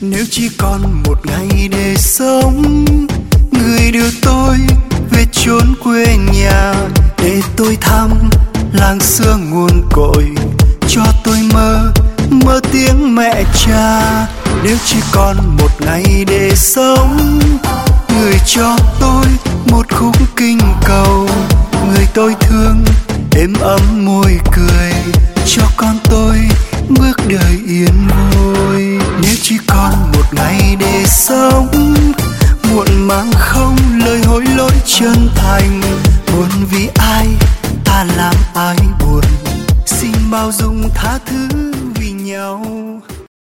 Nếu chỉ còn một ngày để sống, người đưa tôi về chốn quê nhà, để tôi thăm làng xưa nguồn cội, cho tôi mơ tiếng mẹ cha. Nếu chỉ còn một ngày để sống, người cho tôi một khúc kinh cầu, người tôi thương êm ấm môi cười, cho con tôi bước đời yên vui. Nếu chỉ còn một ngày để sống, muộn màng không lời hối lỗi chân thành, buồn vì ai ta làm ai buồn, xin bao dung tha thứ vì nhau.